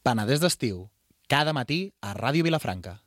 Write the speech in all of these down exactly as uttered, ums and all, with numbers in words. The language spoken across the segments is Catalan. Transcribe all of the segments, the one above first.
Penedès d'estiu, cada matí a Ràdio Vilafranca.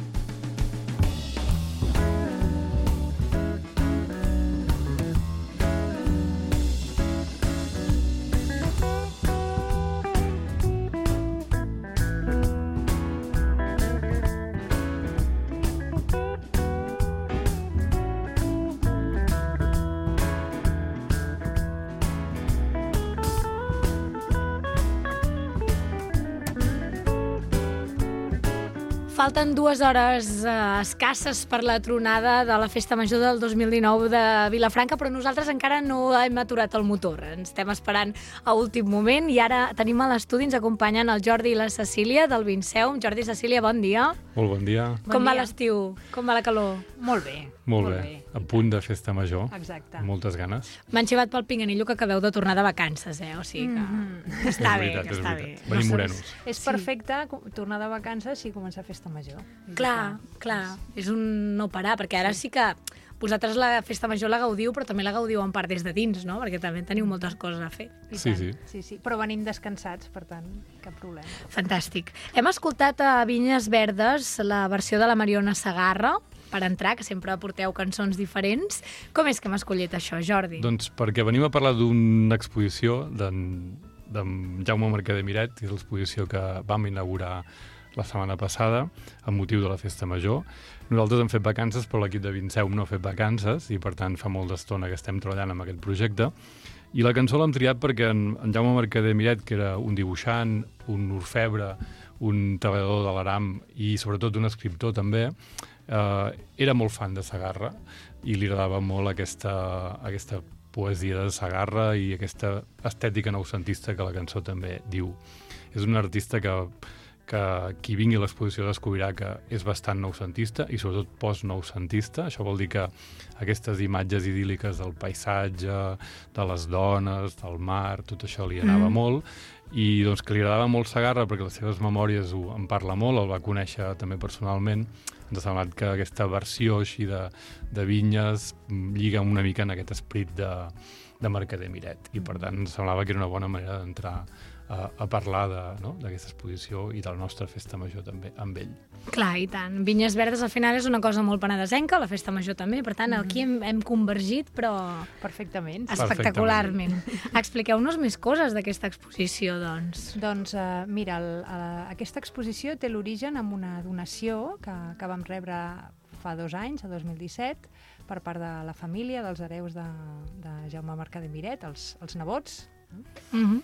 Falten dues hores eh, escasses per la tronada de la Festa Major del dos mil dinou de Vilafranca, però nosaltres encara no hem aturat el motor. Ens estem esperant a últim moment i ara tenim a l'estudi, ens acompanyen el Jordi i la Cecília del Vinceum. Jordi i Cecília, bon dia. Molt bon dia. Com Bon va dia. l'estiu? Com va la calor? Molt bé. Molt, bé. A punt de Festa Major. Exacte. Moltes ganes. M'han xivat pel pinganillo que acabeu de tornar de vacances, eh? O sigui que Mhm. està És bé, veritat, que és està veritat. bé. Venim No morenos. És Sí. perfecte co- tornar de vacances i començar Festa Major. Clar, clar, és un no parar, perquè ara sí que vosaltres la Festa Major la gaudiu, però també la gaudiu en part des de dins, no? Perquè també teniu moltes coses a fer. I Sí, tant. sí. sí, sí. Però venim descansats, per tant, cap problema. Fantàstic. Hem escoltat a Vinyes Verdes la versió de la Mariona Segarra, per entrar, que sempre porteu cançons diferents. Com és que hem escollit això, Jordi? Doncs perquè venim a parlar d'una exposició d'en d'en Jaume Marquer de Miret, que és l'exposició que vam inaugurar la setmana passada, amb motiu de la Festa Major. Nosaltres hem fet vacances, però l'equip de Vinceum no ha fet vacances, i per tant fa molt d'estona que estem treballant amb aquest projecte. I la cançó l'hem triat perquè en, en Jaume Marquer de Miret, que era un dibuixant, un orfebre, un treballador de l'Aram i sobretot un escriptor també, eh, era molt fan de Segarra i li agradava molt aquesta, aquesta poesia de Segarra i aquesta estètica noucentista que la cançó també diu. És un artista que, que qui vingui a l'exposició descobrirà que és bastant noucentista i sobretot post-noucentista. Això vol dir que aquestes imatges idíl·liques del paisatge, de les dones, del mar, tot això li anava mm. molt, i doncs que li agradava molt Segarra perquè les seves memòries ho, en parla molt, el va conèixer també personalment. Ens ha semblat que aquesta versió així de, de Vinyes lliga una mica en aquest esperit de, de Marquer de Miret, i per tant ens semblava que era una bona manera d'entrar a, a parlar de, no? d'aquesta exposició i de la nostra Festa Major també amb ell. Clar, i tant. Vinyes Verdes al final és una cosa molt penedesenca, la Festa Major també, per tant, aquí hem, hem convergit, però Perfectament. Es- espectacularment. Expliqueu-nos més coses d'aquesta exposició, doncs. Doncs uh, mira, el, uh, aquesta exposició té l'origen amb una donació que, que vam rebre fa dos anys, a dos mil disset, per part de la família, dels hereus de, de Jaume Marquer de Miret, els, els nebots. Mhm.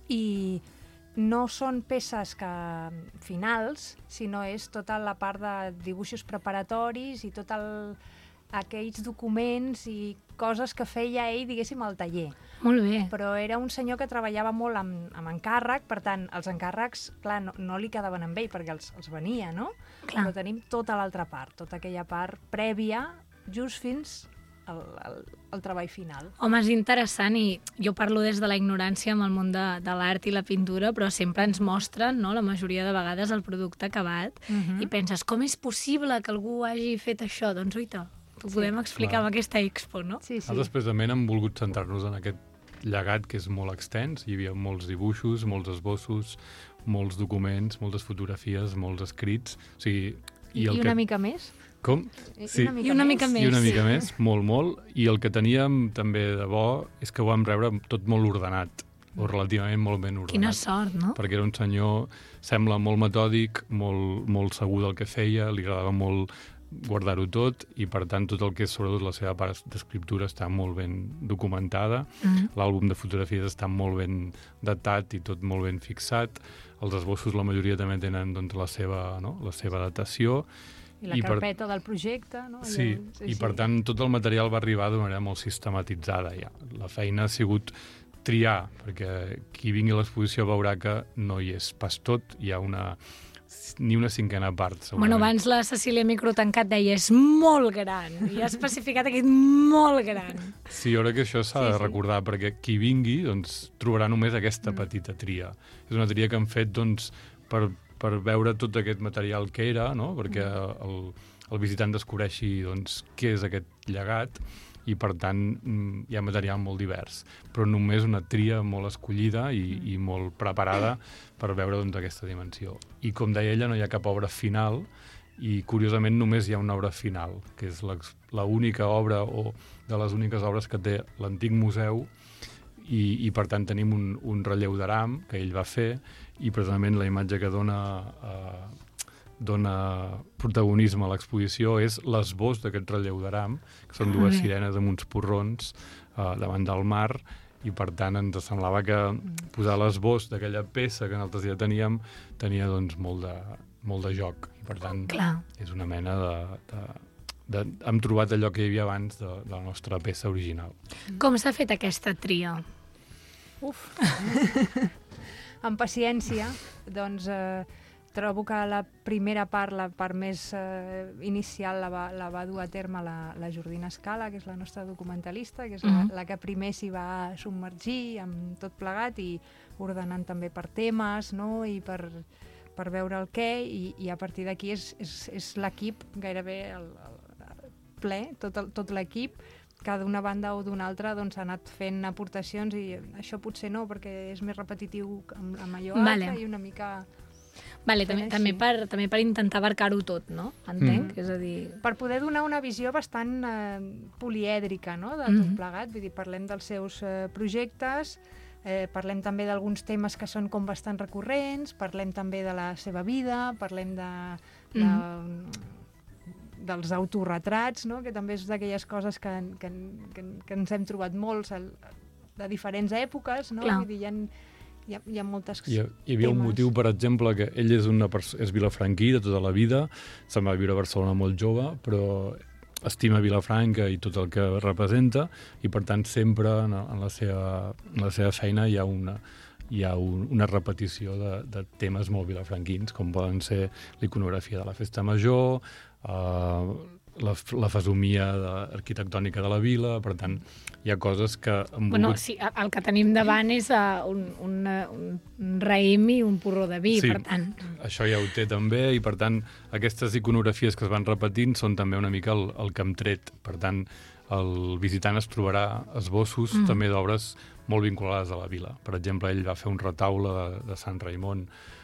I no són peces que finals, sinó és tota la part de dibuixos preparatoris i tot el, aquells documents i coses que feia ell, diguéssim, al taller. Molt bé. Però era un senyor que treballava molt amb, amb encàrrec, per tant, els encàrrecs, clar, no, no li quedaven amb ell perquè els, els venia, no? Clar. Però tenim tota l'altra part, tota aquella part prèvia, just fins al, al, al treball final. Home, és interessant i jo parlo des de la ignorància amb el món de, de l'art i la pintura, però sempre ens mostren, no?, la majoria de vegades el producte acabat Mhm. i penses, com és possible que algú hagi fet això? Doncs oita, t'ho Sí, podem explicar clar. amb aquesta expo, no? Sí, sí. Nosaltres precisament hem volgut centrar-nos en aquest llegat que és molt extens. Hi havia molts dibuixos, molts esbossos, molts documents, moltes fotografies, molts escrits. O sigui, I, el I que... una mica més? Com? I Sí. una mica I una més? mica més. I una sí. mica més, molt, molt. I el que teníem també de bo és que ho vam rebre tot molt ordenat, o relativament molt ben ordenat. Quina sort, no? Perquè era un senyor, sembla molt metòdic, molt, molt segur del que feia, li agradava molt guardar-ho tot, i per tant tot el que és sobretot la seva part d'escriptura està molt ben documentada, Mhm. l'àlbum de fotografies està molt ben datat i tot molt ben fixat, els esbossos la majoria també tenen doncs, la, seva, no? la seva datació. I la I per- carpeta del projecte, no? Sí, Allò- i per tant tot el material va arribar d'una manera molt sistematitzada ja. La feina ha sigut triar, perquè qui vingui a l'exposició veurà que no hi és pas tot, hi ha una, ni una cinquena part, Bueno, segurament. abans la Cecília Micro tancat deia és molt gran, i ha especificat aquest molt gran. Sí, jo crec que això s'ha Sí, de sí. recordar, perquè qui vingui doncs, trobarà només aquesta petita tria. És una tria que han fet doncs, per, per veure tot aquest material que era, no? Perquè el, el visitant descobreixi doncs, què és aquest llegat, i per tant hi ha material molt divers, però només una tria molt escollida i, i molt preparada per veure doncs, aquesta dimensió. I com deia ella, no hi ha cap obra final i curiosament només hi ha una obra final, que és l'única obra o de les úniques obres que té l'antic museu i, i per tant tenim un, un relleu d'aram que ell va fer i precisament la imatge que dona, eh, dona protagonisme a l'exposició és l'esbós d'aquest relleu d'aram, que són dues sirenes amb uns porrons eh, davant del mar i per tant ens semblava que posar l'esbós d'aquella peça que nosaltres ja teníem tenia doncs molt de, molt de joc i per tant Clar. És una mena de, de, de... Hem trobat allò que hi havia abans de, de la nostra peça original. Com s'ha fet aquesta tria? Uf! Amb paciència, doncs eh, trobo que la primera part, la part més eh, inicial, la va, la va dur a terme la, la Jordina Scala, que és la nostra documentalista, que és la, Mhm. la que primer s'hi va submergir amb tot plegat i ordenant també per temes, no?, i per, per veure el què, i, i a partir d'aquí és, és, és l'equip, gairebé el, el ple, tot, el, tot l'equip, que d'una banda o d'una altra doncs, ha anat fent aportacions i això potser no, perquè és més repetitiu amb, amb allò Vale. altre i una mica... Vale, també, Fent també, així. per, també per intentar abarcar-ho tot, no? Entenc? Mm. És a dir... Per poder donar una visió bastant eh, polièdrica, no?, de tot Mhm. plegat. Vull dir, parlem dels seus eh, projectes, eh, parlem també d'alguns temes que són com bastant recurrents, parlem també de la seva vida, parlem de... de dels autorretrats, no?, que també és d'aquelles coses que, que, que, que ens hem trobat molts al, de diferents èpoques, no? Clar. Vull dir, hi ha, hi ha, hi ha moltes Hi, hi havia un temes. motiu, per exemple, que ell és, una és vilafranquí de tota la vida, se'n va viure a Barcelona molt jove, però estima Vilafranca i tot el que representa, i per tant sempre en, en, la, seva, en la seva feina hi ha una, hi ha un, una repetició de, de temes molt vilafranquins, com poden ser l'iconografia de la Festa Major, eh, la, la fesomia de, arquitectònica de la vila, per tant, hi ha coses que han Bueno, volgut... sí, el que tenim davant és uh, un, un, uh, un raïm i un porró de vi, Sí. per tant... Això ja ho té també, i per tant aquestes iconografies que es van repetint són també una mica el, el que hem tret. Per tant, el visitant es trobarà esbossos mm. també d'obres molt vinculades a la vila. Per exemple, ell va fer un retaule de, de Sant Raimon,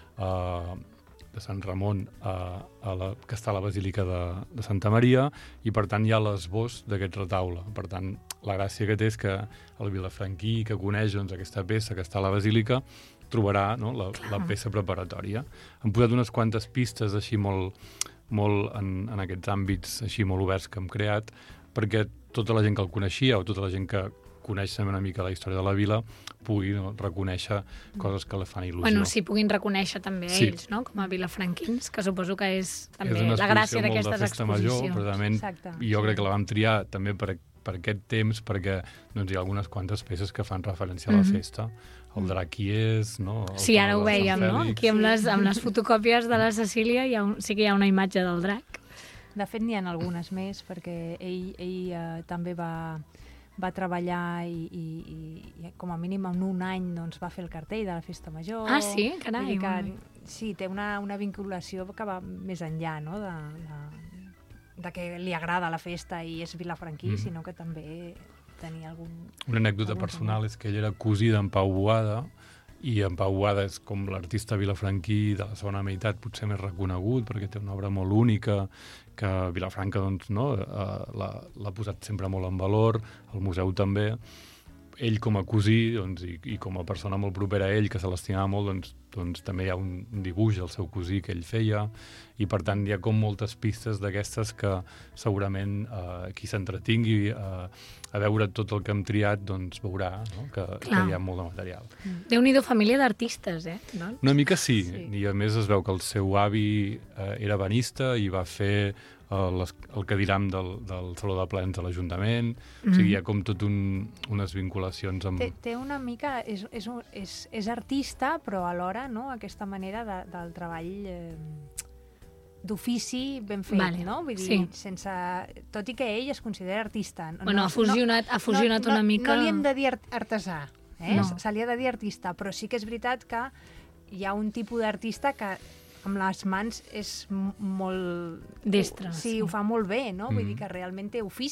eh, de Sant Ramon, eh, a la, que està a la Basílica de, de Santa Maria, i per tant hi ha l'esbós d'aquest retaule. Per tant, la gràcia que té és que el vilafranquí que coneix doncs, aquesta peça que està a la Basílica trobarà, no?, la, la peça preparatòria. Han posat unes quantes pistes així molt, molt en, en aquests àmbits així molt oberts que hem creat, perquè tota la gent que el coneixia o tota la gent que coneix una mica la història de la vila pugui, no?, reconèixer coses que li fan il·lusió. Bueno, sí, puguin reconèixer també Sí. ells, no?, com a vilafranquins, que suposo que és també és una la gràcia exposició molt d'aquestes de festa major, exposicions. precisament, Exacte. i jo crec que la vam triar també per, per aquest temps, perquè doncs, hi ha algunes quantes peces que fan referència a la Mhm. festa. El drac hi és, no? El Sí, ara ho Palau de Sant veiem, no? Fèlix. Aquí amb les, amb les fotocòpies de la Cecília hi ha un, sí que hi ha una imatge del drac. De fet, n'hi ha algunes més, perquè ell, ell eh, també va, va treballar i, i, i com a mínim en un any doncs, va fer el cartell de la Festa Major. Ah, sí? Carai, Vull dir que, molt sí, té una, una vinculació que va més enllà, no?, de, de, de que li agrada la festa i és vilafranquí, Mhm. sinó que també tenia algun... Una anècdota algun personal renom. és que ell era cosí d'en Pau Boada, i en Pau Boada és com l'artista vilafranquí de la segona meitat potser més reconegut, perquè té una obra molt única, que Vilafranca doncs, no, eh, l'ha posat sempre molt en valor, el museu també. Ell com a cosí doncs, i, i com a persona molt propera a ell, que se l'estimava molt, doncs, doncs també hi ha un, un dibuix del seu cosí que ell feia, i per tant hi ha com moltes pistes d'aquestes que segurament eh, qui s'entretingui eh, a veure tot el que hem triat doncs veurà, no?, que, que hi ha molt de material. Déu-n'hi-do, família d'artistes, eh? Doncs. Una mica sí, Sí. i a més es veu que el seu avi eh, era ebenista i va fer eh, les, el cadiram del, del Saló de Plens de l'Ajuntament, mm. o sigui, hi ha com tot un, unes vinculacions amb... Té, té una mica... És, és, un- és, és artista, però alhora, no?, aquesta manera de, del treball eh, d'ofici ben fet, Vale, no? Vull dir, sí. sense... Tot i que ell es considera artista. No, Bueno, ha fusionat, ha fusionat no, una mica... No li hem de dir art artesà, eh? No. Se li ha de dir artista, però sí que és veritat que hi ha un tipus d'artista que amb les mans és m- molt... Destre, Sí, sí. ho fa molt bé, no? Vull Mm. dir que realment té ofici.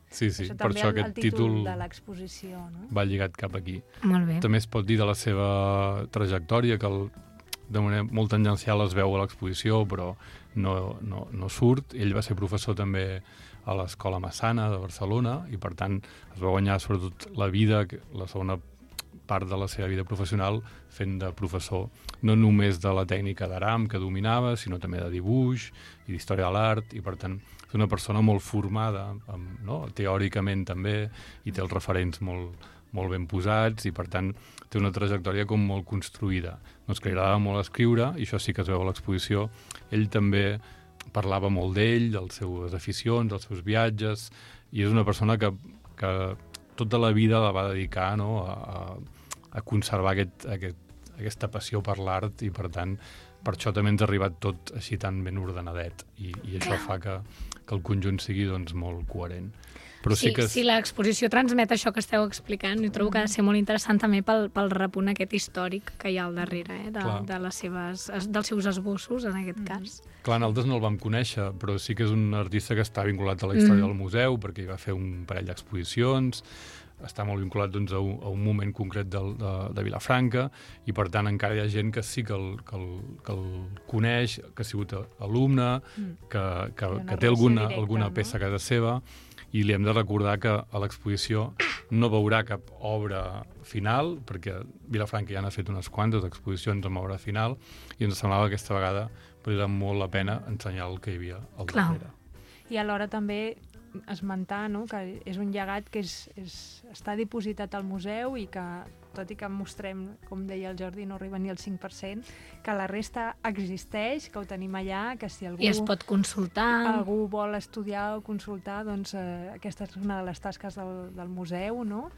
Sí, sí, això per també això el, aquest el títol títol de l'exposició, no? va lligat cap aquí. Molt bé. També es pot dir de la seva trajectòria, que el, de manera molt tangencial es veu a l'exposició, però no, no, no surt. Ell va ser professor també a l'Escola Massana de Barcelona i, per tant, es va guanyar sobretot la vida, la segona part de la seva vida professional fent de professor, no només de la tècnica d'aram que dominava, sinó també de dibuix i d'història de l'art, i per tant és una persona molt formada, amb, no? teòricament també, i té els referents molt, molt ben posats, i per tant té una trajectòria com molt construïda. Doncs que li agradava molt escriure, i això sí que es veu a l'exposició. Ell també parlava molt d'ell, de les seves aficions, dels seus viatges, i és una persona que, que tota la vida la va dedicar, no? a, a, a conservar aquest, aquest, aquesta passió per l'art, i per tant per això també ens ha arribat tot així tan ben ordenadet, i, i això fa que, que el conjunt sigui doncs, molt coherent. Però sí, sí que... Si l'exposició transmet això que esteu explicant, i trobo que ha de ser molt interessant també pel, pel repunt aquest històric que hi ha al darrere, eh? de, de les seves, dels seus esbossos, en aquest cas. Clar, nosaltres no el vam conèixer, però sí que és un artista que està vinculat a la història Mm. del museu, perquè hi va fer un parell d'exposicions, està molt vinculat doncs, a, un, a un moment concret del, de, de Vilafranca, i per tant encara hi ha gent que sí que el, que el, que el coneix, que ha sigut alumne, que, que, que té alguna, directa, alguna no? peça a casa seva, i li hem de recordar que a l'exposició no veurà cap obra final, perquè Vilafranca ja n'ha fet unes quantes exposicions amb obra final, i ens semblava que aquesta vegada valia molt la pena ensenyar el que hi havia al Clar. darrere. I alhora també esmentar, no?, que és un llegat que és, és, està dipositat al museu i que, tot i que mostrem, com deia el Jordi, no arriba ni al cinc per cent, que la resta existeix, que ho tenim allà, que si algú, I es pot consultar. algú vol estudiar o consultar, doncs eh, aquesta és una de les tasques del, del museu, no?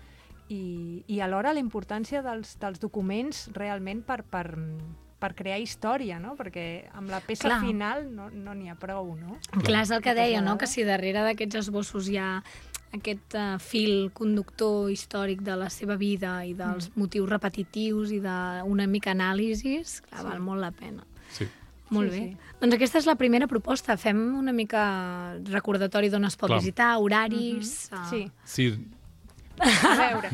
I, i alhora la importància dels, dels documents realment per, per, per crear història, no? Perquè amb la peça Clar. final no no n'hi ha prou, no? Clar, és el que deia, no? vegades. Que si darrere d'aquests esbossos hi ha aquest uh, fil conductor històric de la seva vida i dels mm. motius repetitius i d'una mica anàlisis, clar, Sí. val molt la pena. Sí. Molt Sí, bé. sí. Doncs aquesta és la primera proposta. Fem una mica recordatori d'on es pot Clar. visitar, horaris... Mm-hmm. uh, Sí, Sí, a veure.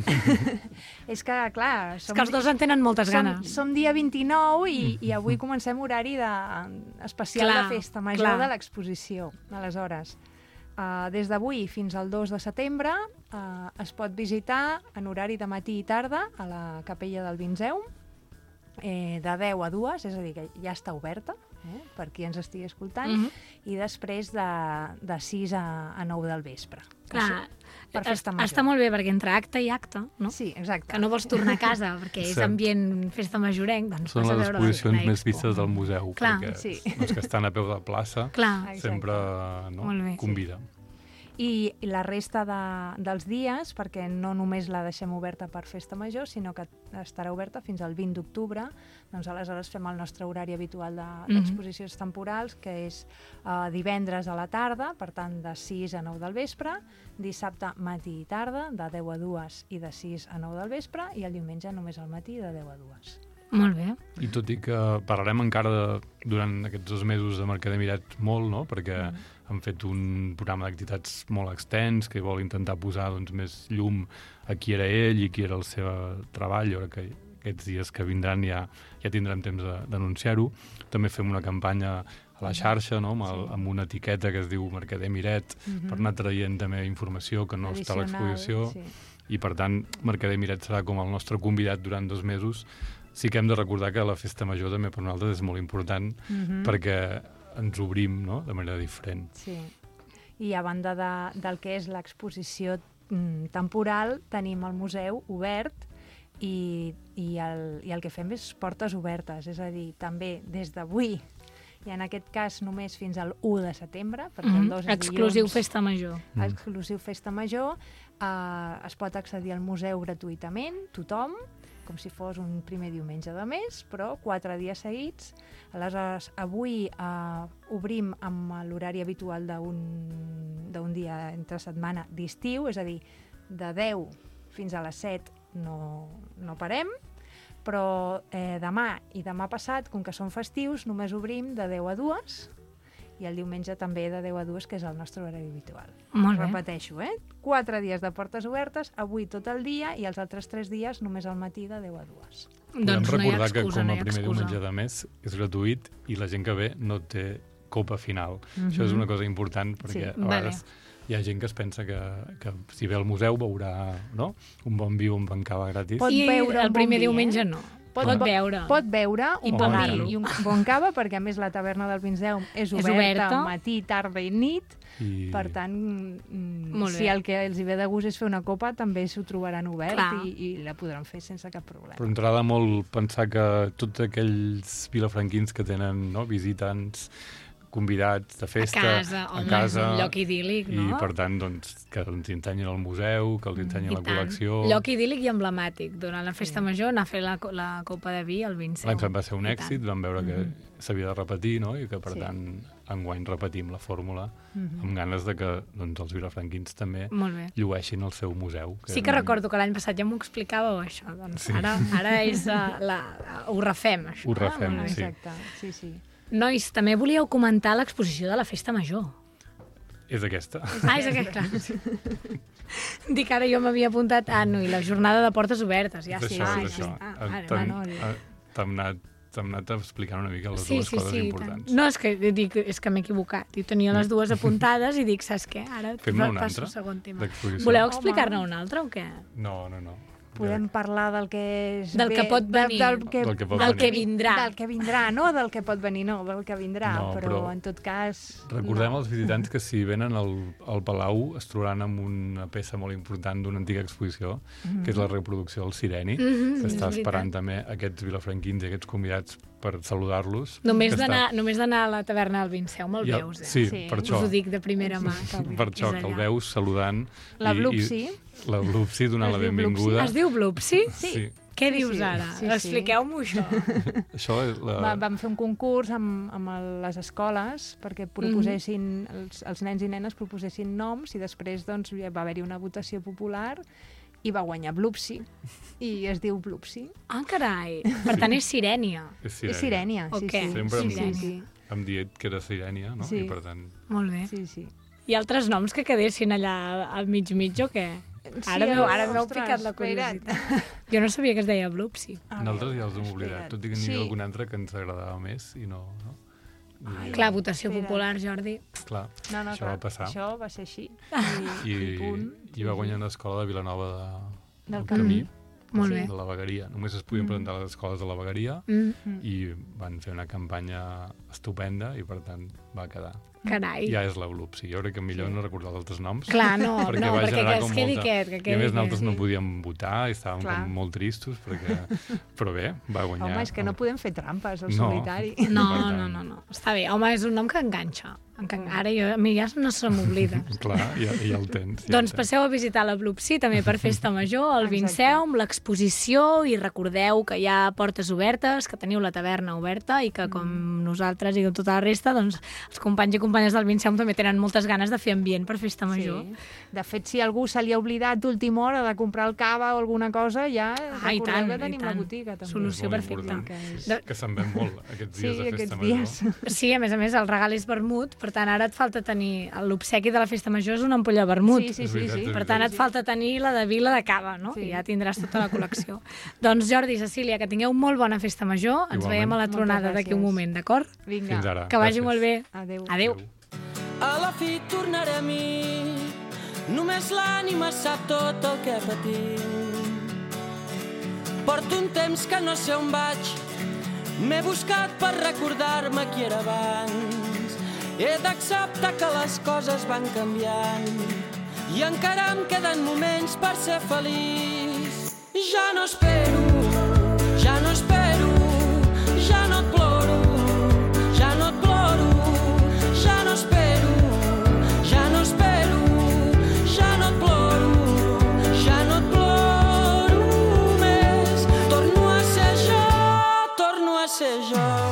És que, clar... És que els dos en tenen moltes som, ganes. som dia vint-i-nou i, i avui comencem horari de, especial Clar, de festa major clar. de l'exposició. Aleshores, uh, des d'avui fins al dos de setembre uh, es pot visitar en horari de matí i tarda a la capella del Vinzeu, eh, de deu a dues, és a dir, que ja està oberta, eh, per qui ens estigui escoltant, Mhm. i després de, de sis a, a nou del vespre. Clar, per festa major. està molt bé perquè entre acte i acte, no? Sí, exacte. Que no vols tornar a casa perquè és Cert. ambient festa majorenc, doncs són vas a les veure exposicions una més expo. vistes del museu, Clar. perquè Sí. els que estan a peu de plaça Clar, Exacte. sempre no, Molt bé. convida. I la resta de, dels dies, perquè no només la deixem oberta per festa major, sinó que estarà oberta fins al vint d'octubre, doncs aleshores fem el nostre horari habitual de- d'exposicions de, temporals, que és uh, divendres a la tarda, per tant de sis a nou del vespre, dissabte matí i tarda, de deu a dues i de sis a nou del vespre, i el diumenge només al matí de deu a dues. molt bé. I tot i que parlarem encara de, durant aquests dos mesos de Mercader Miret molt, no? perquè mm. han fet un programa d'activitats molt extens que vol intentar posar doncs, més llum a qui era ell i qui era el seu treball. Jo crec que aquests dies que vindran ja, ja tindrem temps de- d'anunciar-ho. També fem una campanya a la xarxa, no? amb, el, amb una etiqueta que es diu Mercader Miret, Mhm. per anar traient també informació que no està a l'exposició. Sí. I per tant Mercader Miret serà com el nostre convidat durant dos mesos. Sí que hem de recordar que la festa major també per nosaltres és molt important Mhm. perquè ens obrim, no?, de manera diferent. Sí. I a banda de, del que és l'exposició mm, temporal, tenim el museu obert i, i, el, i el que fem és portes obertes, és a dir, també des d'avui, i en aquest cas només fins al u de setembre, perquè Mhm. el dos és Exclusiu dilluns, festa major. Mm. exclusiu festa major, eh, es pot accedir al museu gratuïtament, tothom, com si fos un primer diumenge de mes, però quatre dies seguits. Aleshores, avui eh, obrim amb l'horari habitual d'un d'un dia entre setmana d'estiu, és a dir, de deu fins a les set no, no parem, però eh, demà i demà passat, com que són festius, només obrim de deu a dues i el diumenge també de deu a dues, que és el nostre horari habitual. Molt bé. Repeteixo, eh? Quatre dies de portes obertes, avui tot el dia, i els altres tres dies només al matí de deu a dues. Podem Doncs no hi ha recordar que excusa, com no a hi ha primer excusa. diumenge de mes és gratuït i la gent que ve no té copa final. Mhm. Això és una cosa important perquè Sí. a Vale. vegades hi ha gent que es pensa que, que si ve al museu veurà, no?, un bon vi o un bon cava gratis. Pot I beure el un primer bon vi, diumenge eh? no. Pot, Pot, bo- beure. Pot beure I un pot bon dir-ho. vi i un bon cava, perquè a més la taverna del Vinceum és oberta, oberta. matí, tarda i nit. I... Per tant, mm, Molt si bé. el que els hi ve de gust és fer una copa, també s'ho trobaran obert Clar. i, i la podran fer sense cap problema. Però ens agrada molt pensar que tots aquells vilafranquins que tenen, no, visitants, convidats de festa, a casa, a home, casa, és un lloc idíl·lic, no? i per tant, doncs, que ens ensenyin el museu, que els ensenyin I la tant. col·lecció. Lloc idíl·lic i emblemàtic. Durant la festa Sí. major anar a fer la, co- la copa de vi al Vinceum. L'any passat va ser un I èxit, tant. vam veure que Mhm. s'havia de repetir, no?, i que, per Sí. tant, enguany repetim la fórmula Mhm. amb ganes de que, doncs, els vilafranquins també Molt bé. llueixin el seu museu. Sí que recordo que l'any passat ja m'ho explicàveu, això. Doncs Sí. ara, ara és, uh, la, ho refem, això. Ho refem, eh? Molt bé. sí. Exacte, sí, sí. Nois, també volíeu comentar l'exposició de la Festa Major. És aquesta. Ah, és aquest, clar. Dic, ara jo m'havia apuntat, ah, no, i la jornada de portes obertes, ja és sí. això, ah, és sí. això. Ah, Eh, vale, T'hem no, no. eh, t'hem anat, t'hem anat explicant una mica les Sí, dues sí, coses sí, i importants. tant. No, és que dic, és que m'he equivocat. Jo tenia les dues apuntades i dic, saps què? Ara Fem-ne una passo altra, al segon tema. d'exposició. Voleu Home. explicar-ne una altra o què? No, no, no. Podem parlar del que és... Del que bé- pot venir. Del, del, que, Del que pot Del venir. que vindrà. Del que vindrà, no del que pot venir, no, del que vindrà, No, però, però en tot cas... Recordem no. als visitants que si venen al, al Palau es trobaran amb una peça molt important d'una antiga exposició, que és la reproducció del Sireni, Mhm, que és està veritat. esperant també aquests vilafranquins i aquests convidats per saludar-los. Només que està- d'anar només d'anar a la taverna del Vinceum el Ja- veus, eh? Sí, Sí. per Us això. ho dic de primera mà. Que vull dir, Per això és que el allà. veus saludant. La i- Blupsi. I, la Blupsi donant Es la diu benvinguda. Es diu Blupsi? Sí. Què Sí, dius sí, ara? sí, sí. Expliqueu-m'ho això. Això és la... Va, vam fer un concurs amb, amb el, les escoles perquè proposessin, els, els nens i nenes proposessin noms i després doncs, va haver-hi una votació popular i va guanyar Blupsi i es diu Blupsi. Ah, carai. Per tant, és Sirènia. És És Sirènia. Sirènia, O sí, què? sí. Sempre sí, em- sí, sí, Hem dit que era Sirènia, no? Sí. I per tant... Molt bé. sí, sí. I altres noms que quedessin allà al mig-mig o què? Ara Sí, m'heu ara m'heu ostres, picat la espera't. curiositat. Jo no sabia que es deia Blupsi. A Nosaltres veure, ja els hem oblidat, espera't. tot i que n'hi Sí. havia algun altre que ens agradava més i no... no? I, Clar, votació espera't. popular, Jordi. clar, No, no, això clar, va passar. Això va ser així. I, I, i punt. i va guanyar l'escola de Vilanova de, Del Camí, Molt Sí. bé. de la Vegueria. Només es podien presentar a les escoles de la Vegueria Mm, i van fer una campanya estupenda i, per tant, va quedar. carai. Ja és la Blupsi. Jo crec que millor Sí. no recordar els altres noms. Clar, no, perquè no, va perquè generar que com es quedi molta... quiet, que I quedi a més quiet. nosaltres no sí. podíem votar i estàvem Clar. com molt tristos perquè... Però bé, va guanyar. Home, és que no podem fer trampes al No. solitari. No, Per no, tant. no, no. Està bé. Home, és un nom que enganxa. Encan... Ara jo, a mi ja no se m'oblida. Clar, ja, ja el tens. Ja Doncs el tens. passeu a visitar la Blupsi, també per Festa Major, el Exacte. Vinceum, l'exposició, i recordeu que hi ha portes obertes, que teniu la taverna oberta i que, com Mm. nosaltres i tota la resta, doncs els companys i companyes del Vinceum també tenen moltes ganes de fer ambient per Festa Major. Sí. De fet, si algú se li ha oblidat d'última hora de comprar el cava o alguna cosa, ja Ah, i recordeu tant, que i tenim la tant. botiga. També. Solució És molt perfecta. important. Que és... De- Que se'n ven molt aquests Sí, dies de Festa aquests Major. dies. Sí, a més a més, el regal és vermut, per tant, ara et falta tenir... L'obsequi de la Festa Major és una ampolla vermut. Sí, sí, És sí, veritat, sí. és Per tant, et falta tenir la de Vila de Cava, no? Sí. I ja tindràs tota la col·lecció. Doncs Jordi, Cecília, que tingueu molt bona Festa Major. Ens Igualment. veiem a la Moltes tronada d'aquí un gràcies. moment, d'acord? Vinga, Fins ara. Que vagi Gràcies. molt bé. adéu. Adéu. A la fi tornaré a mi, només l'ànima sap tot el que patim. Porto un temps que no sé on vaig, m'he buscat per recordar-me qui era abans. He d'acceptar que les coses van canviant i encara em queden moments per ser feliç. Ja no espero, ja no espero, ja no et ploro, ja no et ploro, ja no espero, ja no espero, ja no et ploro, ja no et ploro més. Torno a ser jo, torno a ser jo.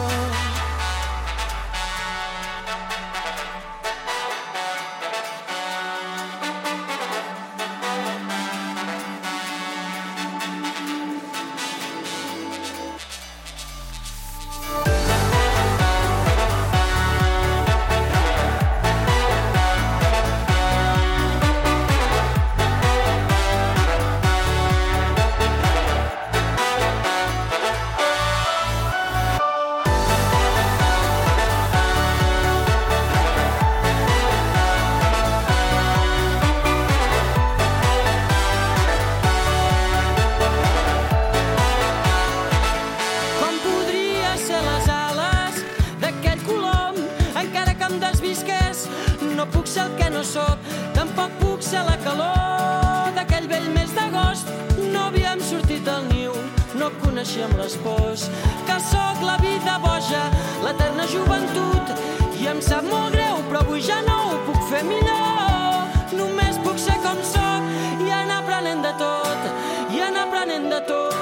sortit del niu, no coneixíem les pors. Que sóc la vida boja, l'eterna joventut, i em sap molt greu, però avui ja no ho puc fer millor. Només puc ser com sóc i anar aprenent de tot, i anar aprenent de tot.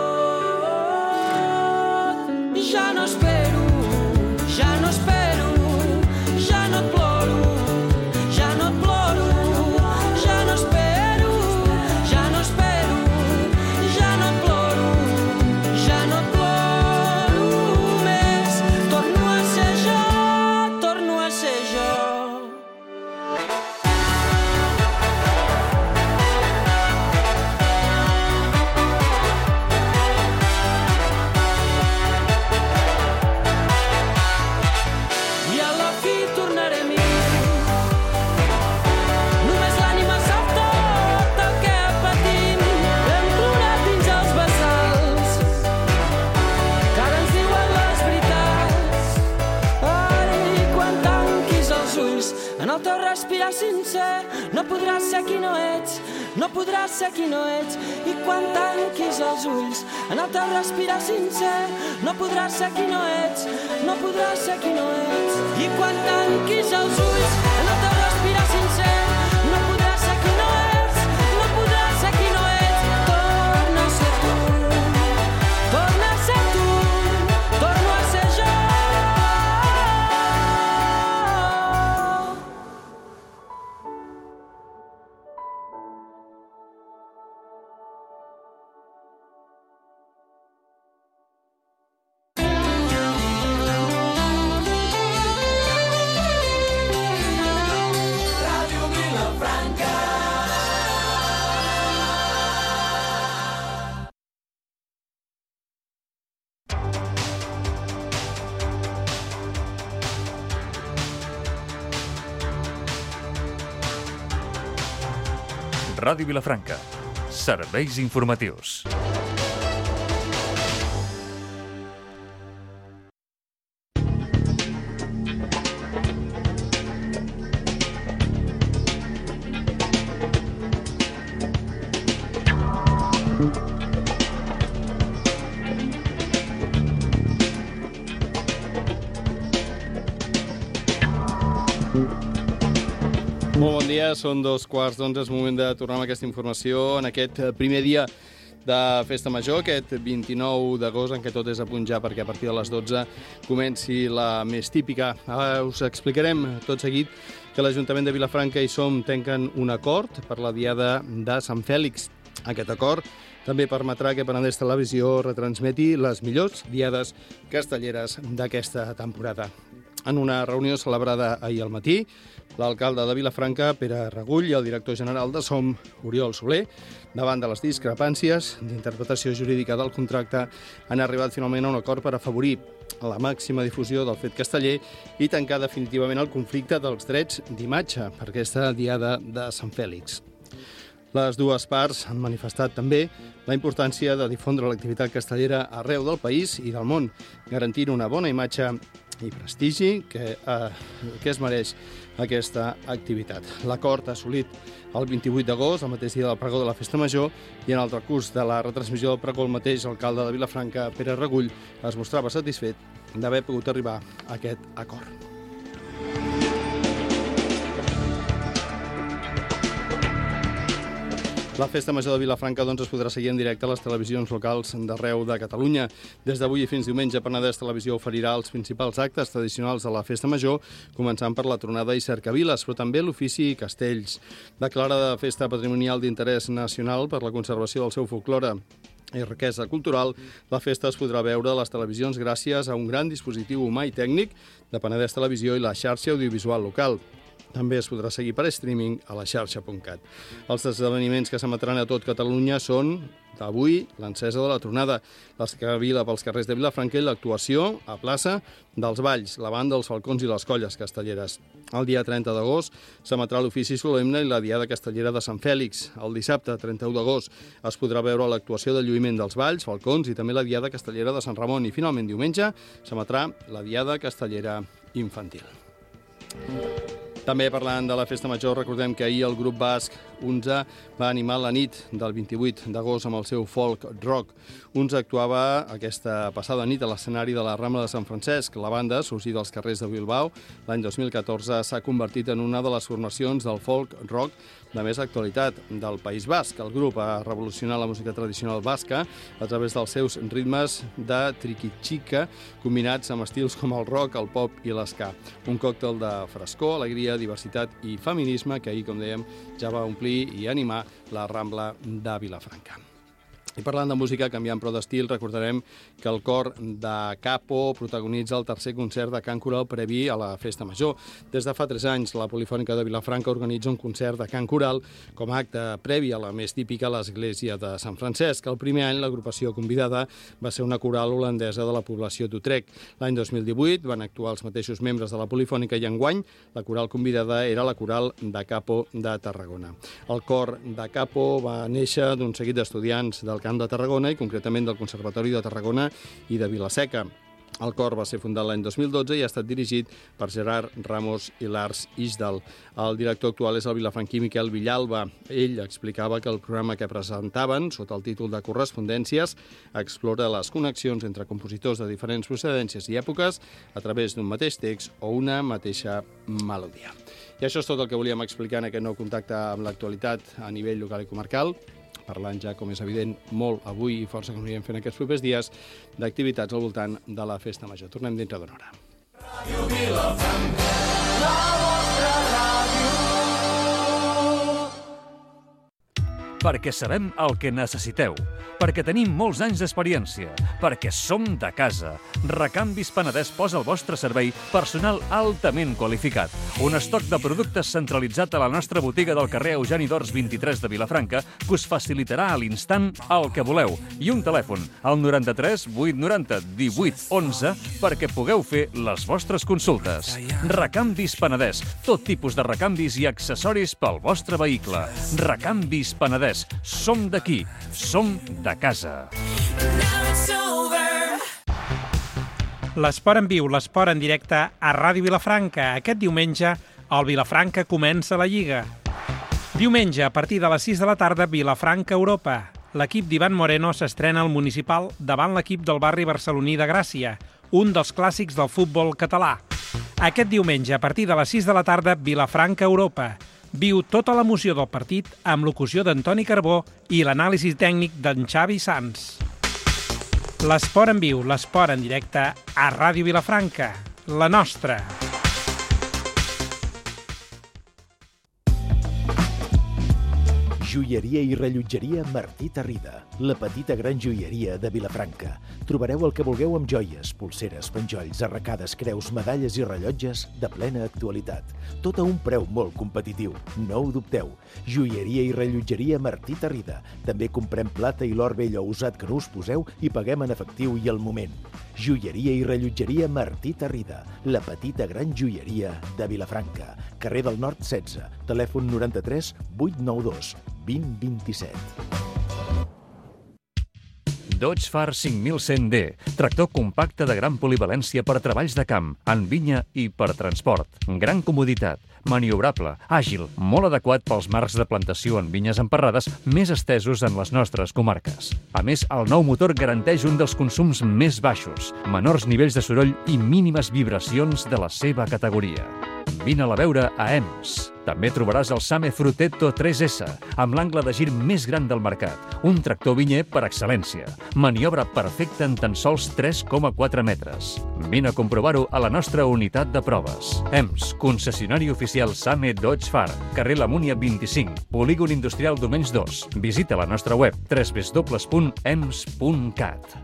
Ja no espero, ja no espero, ja no et ploro, ja no et ploro, ja no espero, ja no espero, ja no et ploro, ja no et ploro més. Torno a ser jo, torno a ser jo. Respirar sincer, no podràs ser qui no ets, no podràs ser qui no ets. I quan tanquis els ulls, en el teu respirar sincer, no podràs ser qui no ets, no podràs ser qui no ets. I quan tanquis els ulls, en el teu respirar sincer, no podràs ser qui no ets, no podràs ser qui no ets. Torna a ser tu, torna a ser tu, torno a ser jo. Ràdio Vilafranca. Serveis informatius. Molt bon dia, són dos quarts d'onze, és moment de tornar amb aquesta informació en aquest primer dia de Festa Major, aquest vint-i-nou d'agost, en què tot és a punt ja perquè a partir de les dotze comenci la més típica. Ara us explicarem tot seguit que l'Ajuntament de Vilafranca i Som tanquen un acord per la Diada de Sant Fèlix. Aquest acord també permetrà que Penedès Televisió retransmeti les millors diades castelleres d'aquesta temporada. En una reunió celebrada ahir al matí, l'alcalde de Vilafranca, Pere Regull, i el director general de Som, Oriol Soler, davant de les discrepàncies d'interpretació jurídica del contracte, han arribat finalment a un acord per afavorir la màxima difusió del fet casteller i tancar definitivament el conflicte dels drets d'imatge per aquesta Diada de Sant Fèlix. Les dues parts han manifestat també la importància de difondre l'activitat castellera arreu del país i del món, garantint una bona imatge i prestigi que, eh, que es mereix aquesta activitat. L'acord assolit el vint-i-vuit d'agost, el mateix dia del pregó de la Festa Major, i en el recurs de la retransmissió del pregó el mateix alcalde de Vilafranca, Pere Regull, es mostrava satisfet d'haver pogut arribar a aquest acord. La Festa Major de Vilafranca doncs, es podrà seguir en directe a les televisions locals d'arreu de Catalunya. Des d'avui i fins diumenge, Penedès Televisió oferirà els principals actes tradicionals de la Festa Major, començant per la tronada i cercaviles, però també l'ofici i castells. Declarada Festa Patrimonial d'Interès Nacional per la conservació del seu folklore i riquesa cultural, la festa es podrà veure a les televisions gràcies a un gran dispositiu humà i tècnic de Penedès Televisió i la xarxa audiovisual local. També es podrà seguir per streaming a la xarxa punt cat. Els esdeveniments que s'emetran a tot Catalunya són, d'avui, l'encesa de la tronada, l'escavila pels carrers de Vilafranca i l'actuació a plaça dels Valls, la banda, els falcons i les colles castelleres. El dia trenta d'agost s'emetrà l'ofici solemne i la Diada Castellera de Sant Fèlix. El dissabte, trenta-u d'agost, es podrà veure l'actuació de lluïment dels Valls, falcons i també la Diada Castellera de Sant Ramon. I finalment, diumenge, s'emetrà la Diada Castellera infantil. També parlant de la Festa Major, recordem que ahir el grup basc Unza va animar la nit del vint-i-vuit d'agost amb el seu folk rock. Unza actuava aquesta passada nit a l'escenari de la Rambla de Sant Francesc. La banda, sorgida dels carrers de Bilbao, l'any dos mil catorze s'ha convertit en una de les formacions del folk rock de més actualitat del País Basc. El grup ha revolucionat la música tradicional basca a través dels seus ritmes de triquichica combinats amb estils com el rock, el pop i l'esca. Un còctel de frescor, alegria, diversitat i feminisme que ahir, com dèiem, ja va omplir i animar la Rambla de Vilafranca. I parlant de música, canviant però d'estil, recordarem que el cor de Capo protagonitza el tercer concert de cant coral previ a la Festa Major. Des de fa tres anys, la Polifònica de Vilafranca organitza un concert de cant coral com a acte previ a la més típica a l'església de Sant Francesc. El primer any, l'agrupació convidada va ser una coral holandesa de la població d'Utrecht. L'any dos mil divuit van actuar els mateixos membres de la Polifònica i enguany la coral convidada era la coral de Capo de Tarragona. El cor de Capo va néixer d'un seguit d'estudiants del Camp de Tarragona i concretament del Conservatori de Tarragona i de Vilaseca. El cor va ser fundat l'any dos mil dotze i ha estat dirigit per Gerard Ramos i Lars Isdal. El director actual és el vilafranquí Miquel Villalba. Ell explicava que el programa que presentaven, sota el títol de Correspondències, explora les connexions entre compositors de diferents procedències i èpoques a través d'un mateix text o una mateixa melodia. I això és tot el que volíem explicar en aquest nou contacte amb l'actualitat a nivell local i comarcal, parlant ja, com és evident, molt avui i força com anirem fent aquests propers dies d'activitats al voltant de la Festa Major. Tornem dintre d'una hora. Ràdio Vilafranca, la vostra ràdio. Perquè sabem el que necessiteu, perquè tenim molts anys d'experiència, perquè som de casa. Recanvis Penedès posa al vostre servei personal altament qualificat. Un estoc de productes centralitzat a la nostra botiga del carrer Eugeni d'Ors vint-i-tres de Vilafranca que us facilitarà a l'instant el que voleu. I un telèfon, al noranta-tres vuit noranta divuit onze, perquè pugueu fer les vostres consultes. Recanvis Penedès, tot tipus de recanvis i accessoris pel vostre vehicle. Recanvis Penedès. Som d'aquí, som de casa. L'esport en viu, l'esport en directe a Ràdio Vilafranca. Aquest diumenge, el Vilafranca comença la Lliga. Diumenge, a partir de les sis de la tarda, Vilafranca Europa. L'equip d'Ivan Moreno s'estrena al municipal davant l'equip del barri barceloní de Gràcia, un dels clàssics del futbol català. Aquest diumenge, a partir de les sis de la tarda, Vilafranca Europa. Viu tota l'emoció del partit amb locució d'Antoni Carbó i l'anàlisi tècnic d'en Xavi Sans. L'esport en viu, l'esport en directe a Ràdio Vilafranca, la nostra. Joieria i rellotgeria Martí Tarrida, la petita gran joieria de Vilafranca. Trobareu el que vulgueu amb joies, polseres, penjolls, arracades, creus, medalles i rellotges de plena actualitat. Tot a un preu molt competitiu, no ho dubteu. Joieria i rellotgeria Martí Tarrida. També comprem plata i l'or vell o usat que no us poseu i paguem en efectiu i al moment. Joieria i rellotgeria Martí Tarrida, la petita gran joieria de Vilafranca. Carrer del Nord setze, telèfon noranta-tres vuit nou dos vint vint-i-set. Dodge Far cinc mil cent D, tractor compacte de gran polivalència per treballs de camp, en vinya i per transport. Gran comoditat, maniobrable, àgil, molt adequat pels marcs de plantació en vinyes emparrades més estesos en les nostres comarques. A més, el nou motor garanteix un dels consums més baixos, menors nivells de soroll i mínimes vibracions de la seva categoria. Vine-la a veure a E M S. També trobaràs el Same Frutetto tres essa, amb l'angle de gir més gran del mercat. Un tractor vinyer per excel·lència. Maniobra perfecta en tan sols tres coma quatre metres. Vine a comprovar-ho a la nostra unitat de proves. E M S, concessionari oficial Same Dodge Far, carrer La Múnia vint-i-cinc, Polígon Industrial Domenys dos. Visita la nostra web w w w punt ems punt cat.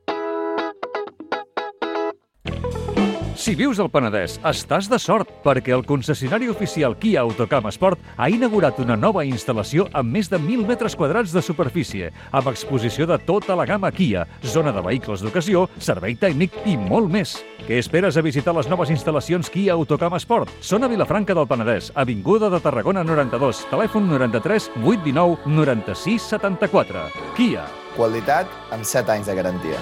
Si vius al Penedès, estàs de sort, perquè el concessionari oficial Kia Autocamp Sport ha inaugurat una nova instal·lació amb més de mil metres quadrats de superfície, amb exposició de tota la gamma Kia, zona de vehicles d'ocasió, servei tècnic i molt més. Què esperes a visitar les noves instal·lacions Kia Autocamp Sport? Són a Vilafranca del Penedès, avinguda de Tarragona noranta-dos, telèfon noranta-tres vuit dinou noranta-sis setanta-quatre. Kia. Qualitat amb set anys de garantia.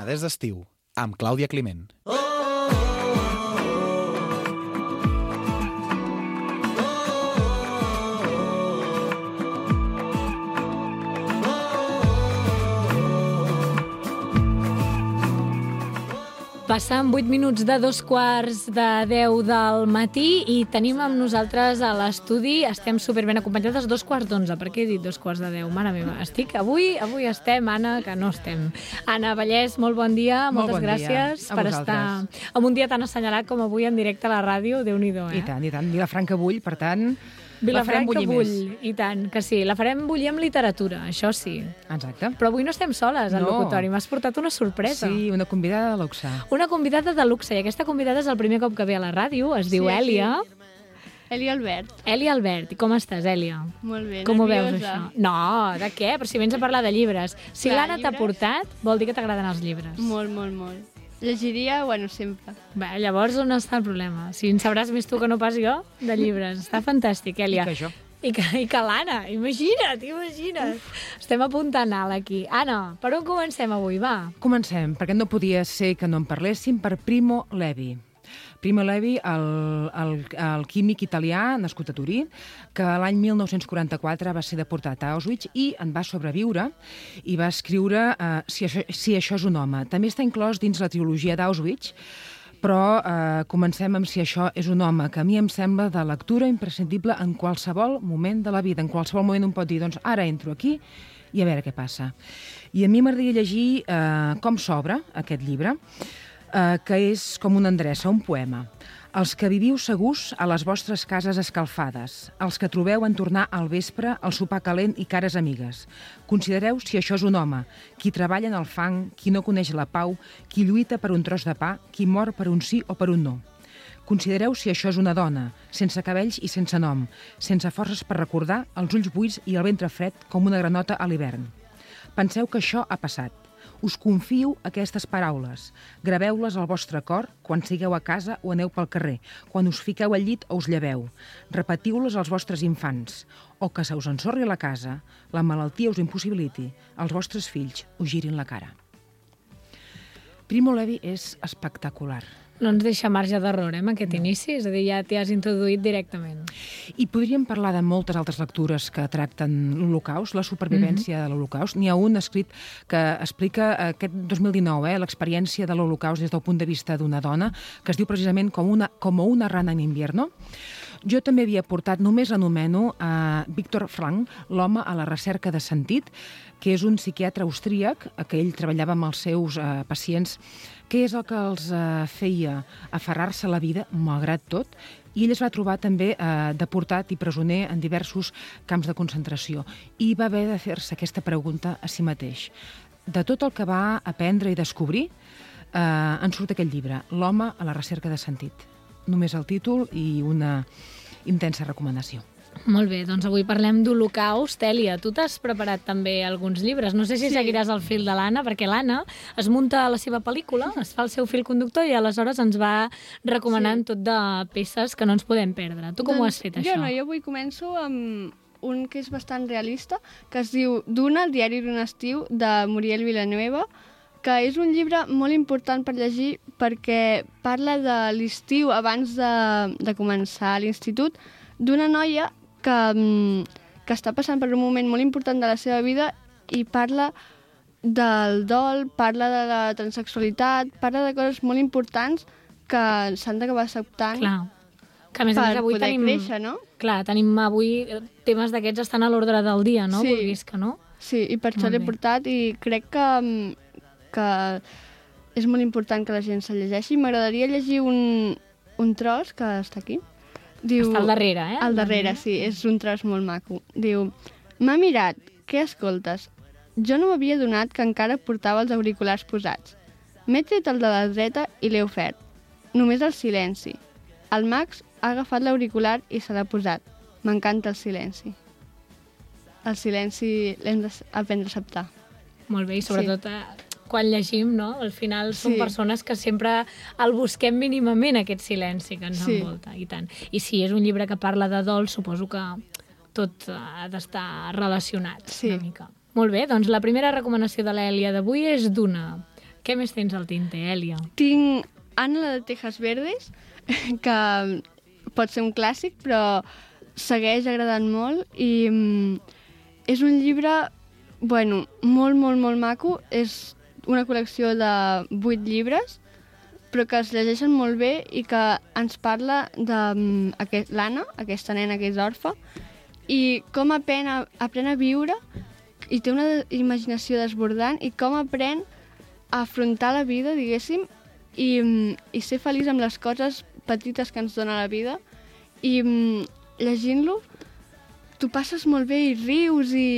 Penedès d'estiu, amb Clàudia Climent. Passen vuit minuts de dos quarts de deu del matí i tenim amb nosaltres a l'estudi, estem superben acompanyades, dos quarts d'onze. Per què he dit dos quarts de deu? Mare meva, estic avui, avui estem, Anna, que no estem. Anna Vallès, molt bon dia, molt moltes bon gràcies dia. per estar en un dia tan assenyalat com avui en directe a la ràdio, Déu-n'hi-do, eh? I tant, i tant. Vilafranca bull, per tant, Vilafranca la farem bullir bull, més. i tant, que sí. La farem bullir amb literatura, això sí. Exacte. Però avui no estem soles al No. locutori, m'has portat una sorpresa. Sí, una convidada de luxe. Una convidada de luxe, i aquesta convidada és el primer cop que ve a la ràdio, es diu Sí, Èlia. sí. Èlia Albert. Èlia Albert, i com estàs, Èlia? Molt bé, Com ho veus, nerviosa. això? No, de què? Però si vens a parlar de llibres. Si Clar, l'Anna t'ha llibres? portat, vol dir que t'agraden els llibres. Molt, molt, molt. Llegiria, bueno, sempre. Bé, llavors on està el problema? Si en sabràs més tu que no pas jo, de llibres. Està fantàstic, Èlia. I que jo. I que, i que l'Anna, imagina't, imagina't. Estem a punt d'anar aquí. Anna, per on comencem avui, va? Comencem, perquè no podia ser que no en parléssim, per Primo Levi. Primo Levi, el, el, el químic italià nascut a Turí, que l'any mil nou-cents quaranta-quatre va ser deportat a Auschwitz i en va sobreviure i va escriure eh, si, això, si això és un home. També està inclòs dins la trilogia d'Auschwitz, però eh, comencem amb si això és un home, que a mi em sembla de lectura imprescindible en qualsevol moment de la vida. En qualsevol moment un pot dir, doncs ara entro aquí i a veure què passa. I a mi m'agradaria llegir eh, com s'obre aquest llibre, eh, que és com una endreça, un poema. Els que viviu segurs a les vostres cases escalfades, els que trobeu en tornar al vespre el sopar calent i cares amigues. Considereu si això és un home, qui treballa en el fang, qui no coneix la pau, qui lluita per un tros de pa, qui mor per un sí o per un no. Considereu si això és una dona, sense cabells i sense nom, sense forces per recordar, els ulls buits i el ventre fred com una granota a l'hivern. Penseu que això ha passat. Us confio aquestes paraules. Graveu-les al vostre cor quan sigueu a casa o aneu pel carrer, quan us fiqueu al llit o us lleveu. Repetiu-les als vostres infants. O que se us ensorri a la casa, la malaltia us impossibiliti, els vostres fills us girin la cara. Primo Levi és espectacular. No ens deixa marge d'error, eh, amb aquest inici, és a dir, ja t'hi has introduït directament. I podríem parlar de moltes altres lectures que tracten l'Holocaust, la supervivència mm-hmm. de l'Holocaust. N'hi ha un escrit que explica aquest dos mil dinou, eh, l'experiència de l'Holocaust des del punt de vista d'una dona, que es diu precisament com una, com una rana en invierno. Jo també havia portat, només l'anomeno, a Viktor Frankl, l'home a la recerca de sentit, que és un psiquiatre austríac, que ell treballava amb els seus eh, pacients. Què és el que els eh, feia aferrar-se a la vida, malgrat tot? I ell es va trobar també eh, deportat i presoner en diversos camps de concentració. I va haver de fer-se aquesta pregunta a si mateix. De tot el que va aprendre i descobrir, eh, en surt aquest llibre, L'home a la recerca de sentit. Només el títol i una intensa recomanació. Molt bé, doncs avui parlem d'Holocaust. Èlia, tu t'has preparat també alguns llibres. No sé si sí. seguiràs el fil de l'Anna, perquè l'Anna es munta la seva pel·lícula, es fa el seu fil conductor i aleshores ens va recomanant sí. tot de peces que no ens podem perdre. Tu com doncs, ho has fet, jo això? Jo no, jo avui començo amb un que és bastant realista, que es diu Duna, el diari d'un estiu, de Muriel Villanueva, que és un llibre molt important per llegir perquè parla de l'estiu abans de, de començar l'institut, d'una noia que, que està passant per un moment molt important de la seva vida i parla del dol, parla de la transsexualitat, parla de coses molt importants que s'han d'acabar acceptant. Clar. Que a més a més avui tenim... créixer, no? Clar, tenim avui temes d'aquests estan a l'ordre del dia, no? Sí. Vulguis que no? Sí, i per això l'he portat i crec que, que és molt important que la gent se llegeixi. M'agradaria llegir un, un tros que està aquí. Diu, està al darrere, eh? Al darrere, sí, és un tros molt maco. Diu, m'ha mirat, què escoltes? Jo no m'havia donat que encara portava els auriculars posats. M'he tret el de la dreta i l'he ofert. Només el silenci. El Max ha agafat l'auricular i se l'ha posat. M'encanta el silenci. El silenci l'hem d'aprendre a acceptar. Molt bé, i sobretot sí. quan llegim, no? Al final som sí. persones que sempre el busquem mínimament, aquest silenci que ens sí. envolta. I tant. I si és un llibre que parla de dol, suposo que tot ha d'estar relacionat sí. una mica. Molt bé, doncs la primera recomanació de l'Èlia d'avui és Duna, Què més tens al tinter, Èlia? Tinc Anna, la de Tejas Verdes, que pot ser un clàssic, però segueix agradant molt i mm, és un llibre, bueno, molt, molt, molt maco. És una col·lecció de vuit llibres, però que es llegeixen molt bé i que ens parla de mm, aquest, l'Anna, aquesta nena que és orfa, i com aprèn a, aprèn a viure, i té una imaginació desbordant, i com aprèn a afrontar la vida, diguéssim, i, i ser feliç amb les coses petites que ens dona la vida. I llegint-lo, tu passes molt bé i rius i,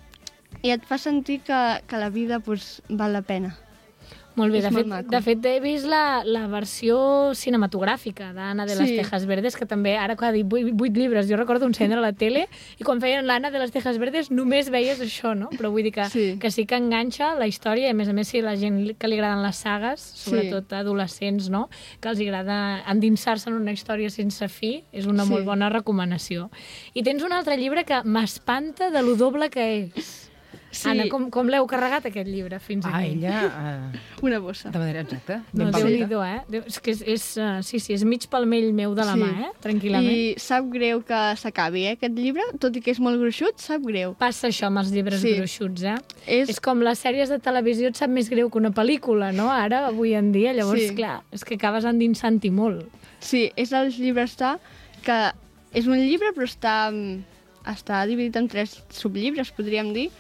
i et fa sentir que, que la vida pues, val la pena. Molt bé, És de molt fet, maco. de fet he vist la, la versió cinematogràfica d'Anna de les Sí. Tejas Verdes, que també, ara que ha dit vuit, vuit llibres, jo recordo encendre la tele i quan feien l'Anna de les Tejas Verdes només veies això, no? Però vull dir que sí, que, sí que enganxa la història, i a més a més si la gent que li agraden les sagues, sobretot sí. adolescents, no? Que els agrada endinsar-se en una història sense fi, és una Sí. molt bona recomanació. I tens un altre llibre que m'espanta de lo doble que és. Sí. Anna, com, com l'heu carregat, aquest llibre, fins Ah, aquí? ella... Uh, Una bossa. De manera exacta. No, ben valenta. Déu-n'hi-do, eh? Déu, és que és, és, uh, sí, sí, és mig palmell meu de la Sí. mà, eh? Tranquil·lament. I sap greu que s'acabi, eh, aquest llibre, tot i que és molt gruixut, sap greu. Passa això amb els llibres Sí. gruixuts, eh? És... És com les sèries de televisió et sap més greu que una pel·lícula, no? Ara, avui en dia, llavors, Sí. clar, és que acabes endinsant-hi molt. Sí, és els llibres està que és un llibre però està, està dividit en tres subllibres, podríem dir,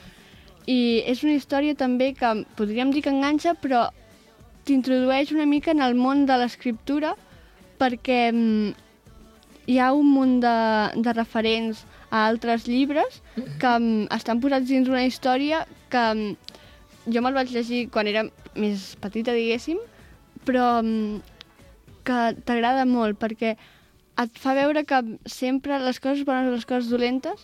i és una història també que podríem dir que enganxa, però t'introdueix una mica en el món de l'escriptura perquè mm, hi ha un munt de, de referents a altres llibres que mm, estan posats dins una història que mm, jo me'l vaig llegir quan era més petita, diguéssim, però mm, que t'agrada molt perquè et fa veure que sempre les coses bones o les coses dolentes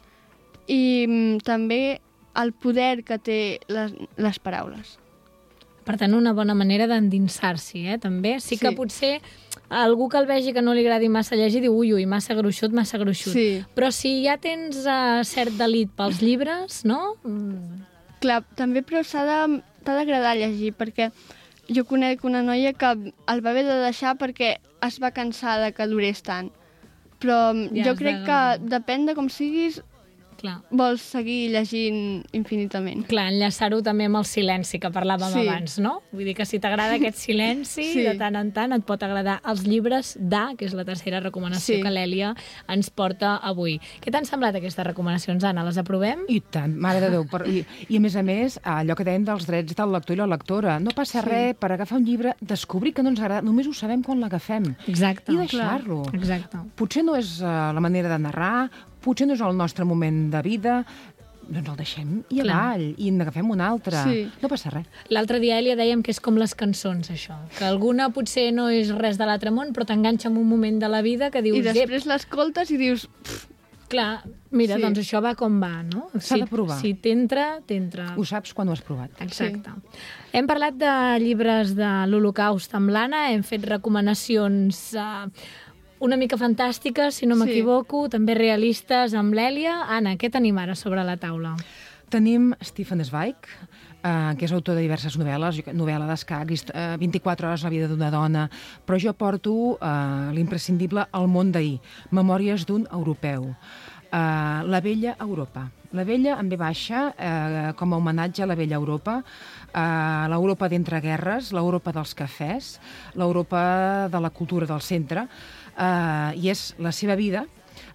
i mm, també el poder que té les, les paraules. Per tant, una bona manera d'endinsar-s'hi, eh? També. Sí que Sí. potser algú que el vegi que no li agradi massa llegir diu ui, ui, massa gruixut, massa gruixut. Sí. Però si ja tens uh, cert delit pels llibres, no? Mm. Clar, també però s'ha de- t'ha d'agradar llegir, perquè jo conec una noia que el va haver de deixar perquè es va cansar de que durés tant. Però Ja jo has crec de- que depèn de com siguis, Clar. vols seguir llegint infinitament. Clar, enllaçar-ho també amb el silenci que parlàvem Sí. abans, no? Vull dir que si t'agrada aquest silenci, Sí. de tant en tant et pot agradar els llibres d'A, que és la tercera recomanació Sí. que l'Èlia ens porta avui. Què t'han semblat aquestes recomanacions, Anna? Les aprovem? I tant, mare de Déu. Per, i, I a més a més, allò que dèiem dels drets del lector i la lectora. No passa Sí. res per agafar un llibre, descobrir que no ens agrada, només ho sabem quan l'agafem. Exacte. I deixar-lo. Exacte. Potser no és uh, la manera de narrar, potser no és el nostre moment de vida, doncs el deixem i Clar. avall, i n'agafem un altre. Sí. No passa res. L'altre dia, Èlia, dèiem que és com les cançons, això. Que alguna potser no és res de l'altre món, però t'enganxa en un moment de la vida que dius... I després l'escoltes i dius... Clar, mira, Sí. doncs això va com va, no? S'ha Si- de provar. Si t'entra, t'entra. Ho saps quan ho has provat. Exacte. Sí. Hem parlat de llibres de l'Holocaust amb l'Anna, hem fet recomanacions uh, una mica fantàstiques, si no Sí. m'equivoco, també realistes amb l'Èlia. Anna, què tenim ara sobre la taula? Tenim Stefan Zweig, eh, que és autor de diverses novel·les, jo- novel·la d'escac, hist- eh, vint-i-quatre hores la vida d'una dona, però jo porto eh, l'imprescindible El món d'ahir, Memòries d'un europeu. Eh, la vella Europa. La vella en ve baixa, eh, com a homenatge a la vella Europa, eh, l'Europa d'entre guerres, l'Europa dels cafès, l'Europa de la cultura del centre, eh, i és la seva vida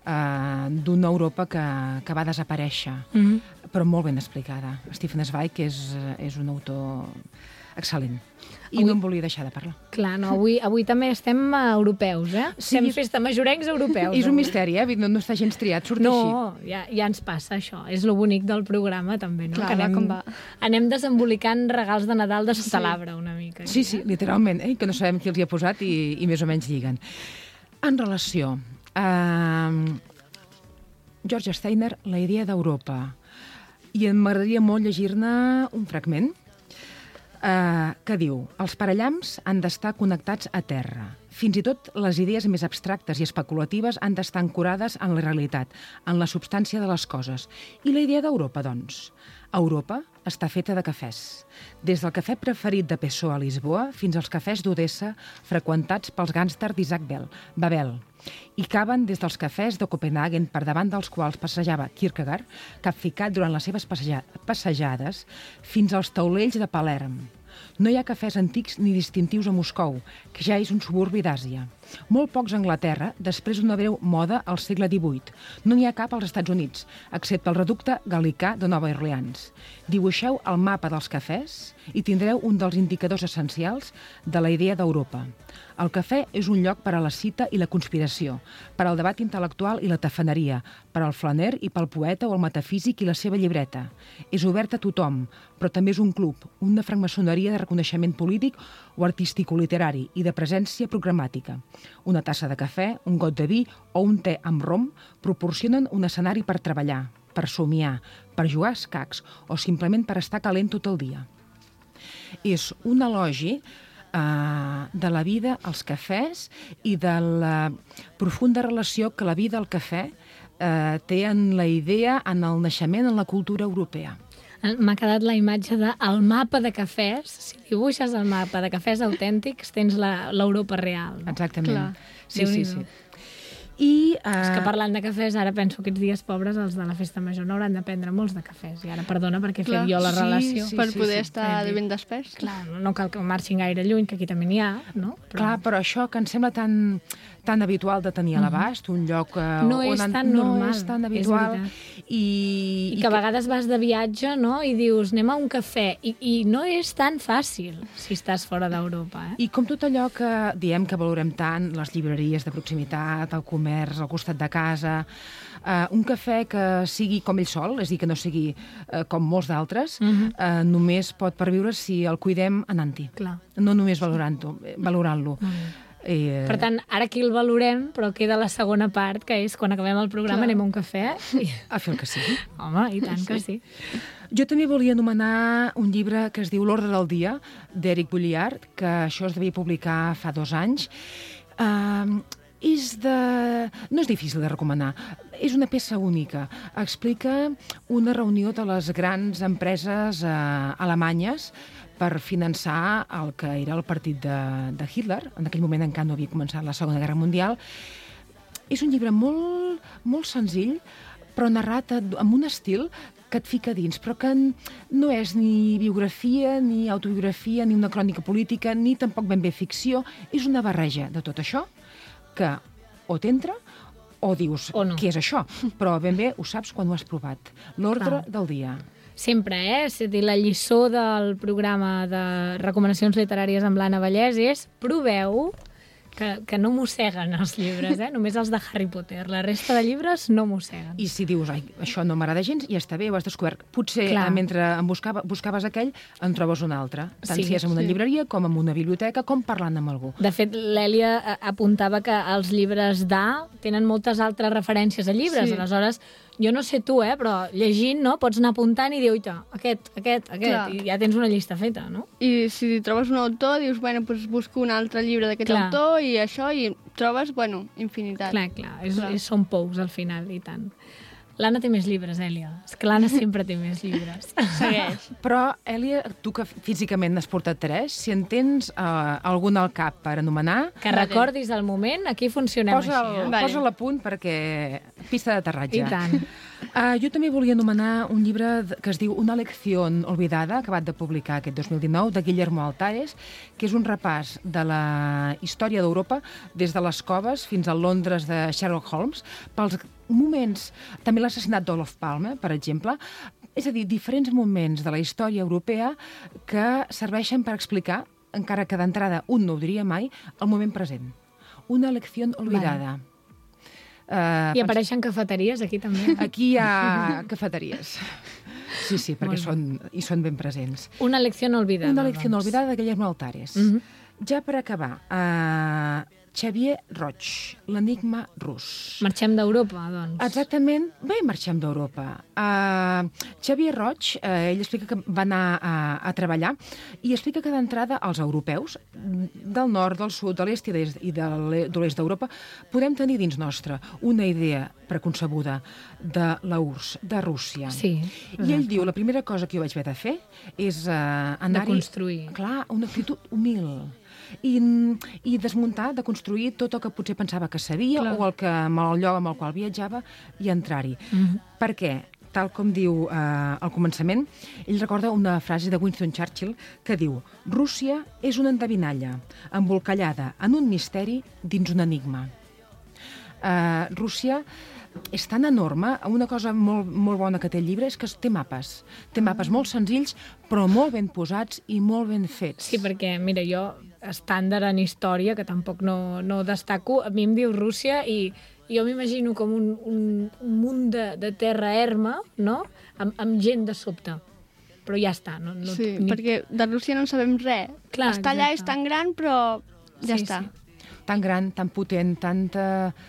eh, d'una Europa que, que va desaparèixer, Mhm. però molt ben explicada. Stefan Zweig és, és un autor excel·lent. I Avui- no em volia deixar de parlar. Clar, no, avui, avui també estem uh, europeus, eh? Sí. Estem festa majorencs europeus. És un avui. misteri, eh? No, no està gens triat, surt No, ja, ja ens passa això. És lo bonic del programa, també, no? Clar, que va anem, com va. anem desembolicant regals de Nadal de sota Sí. l'arbre, una mica. així. Sí, sí, literalment, eh? Que no sabem qui els hi ha posat i, i més o menys lliguen. En relació... Eh, George Steiner, La idea d'Europa. I m'agradaria molt llegir-ne un fragment eh, que diu: els parellams han d'estar connectats a terra, Fins i tot les idees més abstractes i especulatives han d'estar ancorades en la realitat, en la substància de les coses. I la idea d'Europa, doncs? Europa està feta de cafès. Des del cafè preferit de Pessoa a Lisboa fins als cafès d'Odessa freqüentats pels gàngsters d'Isaac Babel. I caben des dels cafès de Copenhagen per davant dels quals passejava Kierkegaard, capficat durant les seves passeja passejades, fins als taulells de Palerm. No hi ha cafès antics ni distintius a Moscou, que ja és un suburbi d'Àsia. Molt pocs a Anglaterra, després d'una breu moda al segle divuit. No n'hi ha cap als Estats Units, excepte el reducte galicà de Nova Orleans. Dibuixeu el mapa dels cafès i tindreu un dels indicadors essencials de la idea d'Europa. El cafè és un lloc per a la cita i la conspiració, per al debat intel·lectual i la tafaneria, per al flaner i pel poeta o el metafísic i la seva llibreta. És obert a tothom, però també és un club, una francmaçoneria de reconeixement polític o artístico-literari i de presència programàtica. Una tassa de cafè, un got de vi o un te amb rom proporcionen un escenari per treballar, per somiar, per jugar a escacs o simplement per estar calent tot el dia. És un elogi Uh, de la vida als cafès i de la profunda relació que la vida al cafè uh, té en la idea, en el naixement, en la cultura europea. M'ha quedat la imatge del mapa de cafès. Si dibuixes el mapa de cafès autèntics, tens l'Europa real. No? Exactament. Clar. Sí, sí, sí. I, uh... És que parlant de cafès, ara penso que aquests dies pobres, els de la festa major, no hauran de prendre molts de cafès. I ara, perdona, perquè he fet jo la relació. Sí, sí, per poder sí, estar sí. ben despès. Clar, no cal que marxin gaire lluny, que aquí també n'hi ha, no? Però... Clar, però això que em sembla tan, tan habitual de tenir a l'abast, un lloc uh, no on és tan no normal, és tan habitual. I, I que a vegades vas de viatge, no?, i dius, anem a un cafè, i, i no és tan fàcil si estàs fora d'Europa. Eh? I com tot allò que diem que valorem tant, les llibreries de proximitat, el comerç, al costat de casa, uh, un cafè que sigui com ell sol, és a dir, que no sigui uh, com molts d'altres, uh-huh. uh, només pot perviure si el cuidem anant-hi. No només valorant-lo. Valorant-lo. Uh-huh. Eh... Per tant, ara aquí el valorem, però queda la segona part, que és quan acabem el programa Clar. anem a un cafè. I... A fer el que sigui. Home, i tant que sí. Jo també volia anomenar un llibre que es diu L'ordre del dia, d'Eric Bulliard, que això es devia publicar fa dos anys. Uh, és de... No és difícil de recomanar. És una peça única. Explica una reunió de les grans empreses eh, alemanyes per finançar el que era el partit de, de Hitler. En aquell moment encara no havia començat la Segona Guerra Mundial. És un llibre molt, molt senzill, però narrat amb un estil que et fica dins, però que no és ni biografia, ni autobiografia, ni una crònica política, ni tampoc ben bé ficció. És una barreja de tot això que o t'entra o dius, o no. Què és això? Però ben bé ho saps quan ho has provat. L'ordre del dia. Sempre, eh? És a dir, la lliçó del programa de recomanacions literàries amb l'Anna Vallès és proveu que, que no mosseguen els llibres, eh? Només els de Harry Potter. La resta de llibres no mosseguen. I si dius, ai, això no m'agrada gens, ja està bé, ho has descobert. Potser eh, mentre em buscava, buscaves aquell, en trobes un altre. Tant sí, si és en una sí. llibreria, com en una biblioteca, com parlant amb algú. De fet, l'Èlia apuntava que els llibres d'A tenen moltes altres referències a llibres. Sí. Aleshores, jo no sé tu, eh, però llegint, no, pots anar apuntant i dir, oita, aquest, aquest, aquest, Clar. I ja tens una llista feta, no? I si trobes un autor, dius, bueno, doncs busco un altre llibre d'aquest autor i això, i trobes, bueno, infinitat. Clar, clar, és, clar. És, són pous al final, i tant. L'Anna té més llibres, Èlia. És que l'Anna sempre té més llibres. Segueix. Però, Èlia, tu que físicament n'has portat tres, si en tens uh, algun al cap per anomenar... Que recordis el moment, aquí funcionem posa així. Eh? Posa-la a punt perquè... Pista d'aterratge. I tant. Uh, jo també volia anomenar un llibre que es diu Una lección olvidada, acabat de publicar aquest dos mil dinou, de Guillermo Altares, que és un repàs de la història d'Europa des de les coves fins al Londres de Sherlock Holmes, pels moments, també l'assassinat d'Olof Palme, per exemple, és a dir, diferents moments de la història europea que serveixen per explicar, encara que d'entrada un no ho diria mai, el moment present. Una lección olvidada. Vale. Uh, I apareixen cafeteries aquí també? Aquí hi ha cafeteries. Sí, sí, perquè són, hi són ben presents. Una lecció olvidada. Una lecció olvidada de Guillermo Altares. Uh-huh. Ja per acabar, uh, Xavier Roig, l'enigma rus. Marxem d'Europa, doncs. Exactament. Bé, marxem d'Europa. Uh, Xavier Roig, uh, ell explica que va anar a, a treballar i explica que d'entrada els europeus del nord, del sud, de l'est i de l'oest d'Europa podem tenir dins nostre una idea preconcebuda de la U R S S, de Rússia. Sí. I ell diu, la primera cosa que jo vaig haver de fer és uh, anar-hi... De construir. Clar, una actitud humil. I, i desmuntar, de construir tot el que potser pensava que sabia Clar. o el, que, el lloc amb el qual viatjava i entrar-hi. Mm-hmm. Per què? Tal com diu eh, al començament, ell recorda una frase de Winston Churchill que diu: Rússia és una endevinalla, embolcallada en un misteri dins un enigma. Eh, Rússia és tan enorme, una cosa molt, molt bona que té el llibre és que té mapes. Té mapes molt senzills, però molt ben posats i molt ben fets. Sí, perquè, mira, jo, estàndard en història, que tampoc no, no destaco, a mi em diu Rússia i jo m'imagino com un, un, un munt de, de terra erma, no?, amb, amb gent de sobte. Però ja està. No, no, sí, ni... perquè de Rússia no en sabem res. Clar, Està allà, exacte. és tan gran, però ja sí, està. Sí. Tan gran, tan potent, tanta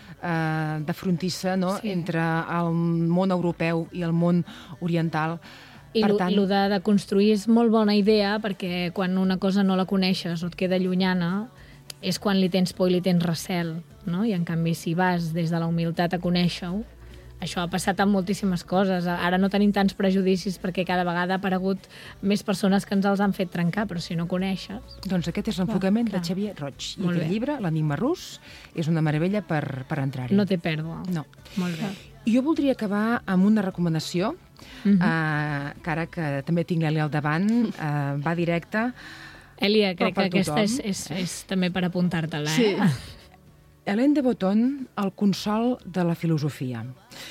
eh, de frontissa, no?, Sí. entre el món europeu i el món oriental. I per el tant... de, de construir és molt bona idea, perquè quan una cosa no la coneixes o et queda llunyana, és quan li tens por i li tens recel, no? I en canvi, si vas des de la humilitat a conèixer-ho, això ha passat amb moltíssimes coses. Ara no tenim tants prejudicis perquè cada vegada ha aparegut més persones que ens els han fet trencar, però si no coneixes... Doncs aquest és l'enfocament de Xavier Roig. I Molt aquest bé. llibre, l'enigma rus, és una meravella per, per entrar-hi. No té pèrdua. No. Molt bé. Jo voldria acabar amb una recomanació, Mhm. eh, que ara que també tinc l'Eli al davant, eh, va directe... Elia, crec per que aquesta tothom. és, és, és també per apuntar-te-la, Sí. eh? Hélène de Botton, El consol de la filosofia.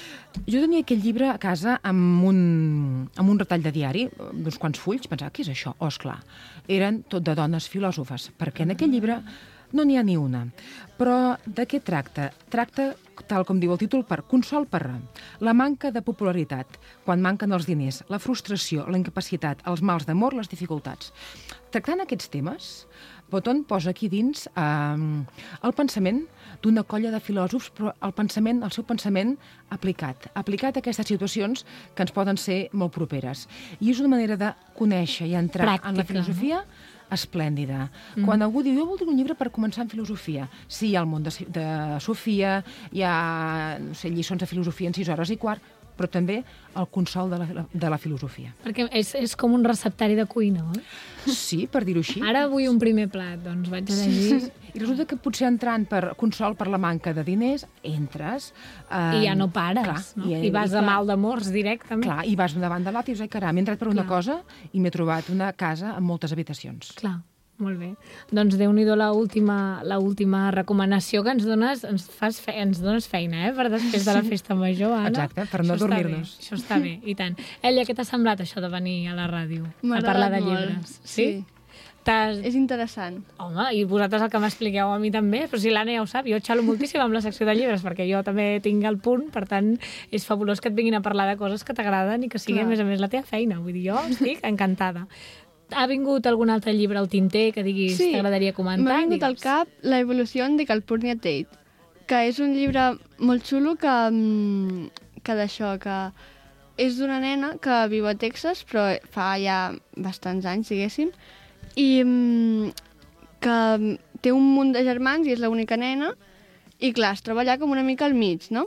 Jo tenia aquell llibre a casa amb un, amb un retall de diari, d'uns quants fulls, pensava, què és això? Oh, esclar, eren tot de dones filòsofes, perquè en aquell llibre no n'hi ha ni una. Però de què tracta? Tracta, tal com diu el títol, per consol per la manca de popularitat, quan manquen els diners, la frustració, la incapacitat, els mals d'amor, les dificultats. Tractant aquests temes, Botton posa aquí dins eh, el pensament d'una colla de filòsofs, però el pensament, el seu pensament aplicat, aplicat a aquestes situacions que ens poden ser molt properes. I és una manera de conèixer i entrar Pràctica, en la filosofia esplèndida. Mm. Quan algú diu, jo voldria un llibre per començar en filosofia, sí, hi ha el món de, de Sofia, hi ha no sé, lliçons de filosofia en sis hores i quart, però també el consol de la, de la filosofia. Perquè és, és com un receptari de cuina, oi? Sí, per dir-ho així. Ara vull un primer plat, doncs vaig a llegir. I resulta que potser entrant per consol per la manca de diners, entres... Eh, I ja no pares, clar, no? I, I vas i, de mal d'amors directament. Clar, i vas d'una banda a l'altra i dius, ai, caram, he entrat per una Clar. cosa i m'he trobat una casa amb moltes habitacions. Clar, molt bé. Doncs Déu-n'hi-do la última, la última recomanació que ens dones, ens, fas fe, ens dones feina, eh, per després de la festa major, Anna. Exacte, per no Això està dormir-nos. bé, Això està bé, i tant. Ella, què t'ha semblat això de venir a la ràdio? M'ha A parlar de agradat molt, llibres. sí. T'has- És interessant. Home, i vosaltres el que m'expliqueu a mi també, però si l'Anna ja ho sap, jo xalo moltíssim amb la secció de llibres, perquè jo també tinc el punt, per tant, és fabulós que et vinguin a parlar de coses que t'agraden i que sigui, Clar. a més a més, la teva feina. Vull dir, jo estic encantada. Ha vingut algun altre llibre al tinter que diguis Sí, t'agradaria comentar? m'ha vingut al Digues. cap La evolució de Calpurnia Tate, que és un llibre molt xulo que, mm, que d'això, que és d'una nena que viu a Texas, però fa ja bastants anys, diguéssim, i mm, que té un munt de germans i és l'única nena, i clar, es troba allà com una mica al mig, no?